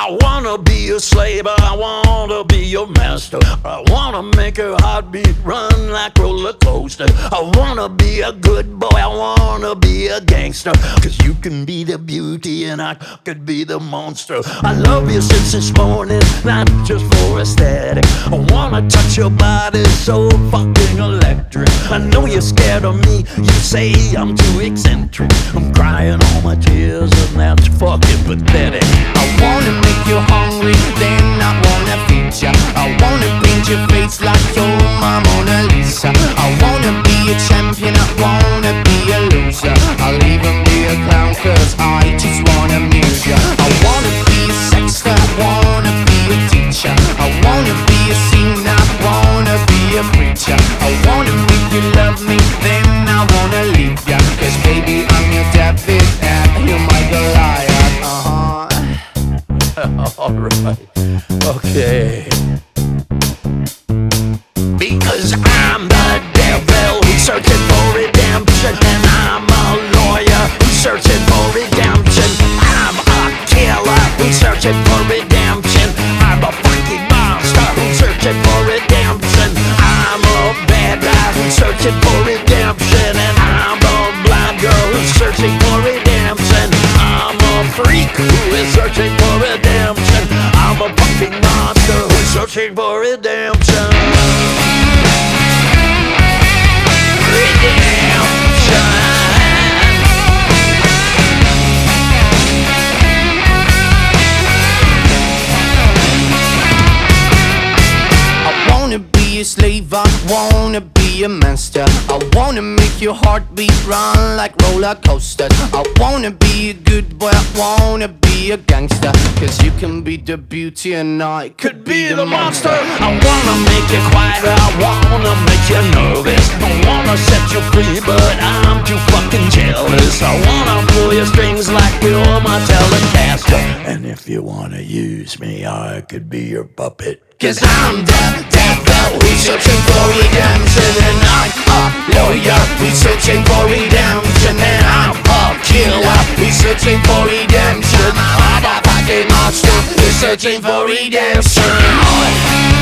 I wanna be a slave, I wanna be your master. I wanna make your heartbeat run like roller coaster. I wanna be a good boy, I wanna be a gangster. Cause you can be the beauty and I could be the monster. I love you since this morning, not just for aesthetic. I wanna touch your body so fucking electric. I know you're scared of me, you say I'm too eccentric. I'm crying all my tears and that's fucking pathetic. I wanna make you hungry, then I wanna feed ya. I wanna paint your face like you're my Mona Lisa. I wanna be a champion, I wanna be a loser. I'll even be a clown cause I just wanna amuse ya. I wanna be a sexter, I wanna be a teacher. I wanna be a singer, I wanna be a preacher. I wanna make you love me, then I wanna leave ya. Cause baby I'm your David and you're my Goliath. Alright, okay. Because I'm the devil who's searching for redemption, and I'm a lawyer who's searching for redemption. I'm a killer who's searching for redemption. I'm a fucking monster who's searching for redemption. I'm a bad guy who's searching for redemption, and I'm a blind girl who's searching for redemption. I'm a freak who is searching for redemption. I'm a fucking monster who's searching for redemption. I wanna be a slave, I wanna be a master. I wanna make your heartbeat run like roller coasters. I wanna be a good boy, I wanna be a gangster. Cause you can be the beauty and I could be the monster. I wanna make you quiet, I wanna make you nervous. I wanna set you free, but I'm too fucking jealous. I wanna pull your strings like you're my Telecaster. And if you wanna use me, I could be your puppet. Cause I'm the devil who's searching for redemption, and I'm a lawyer who's searching for redemption, and I'm a killer who's searching for redemption. I'm a fucking monster who's searching for redemption.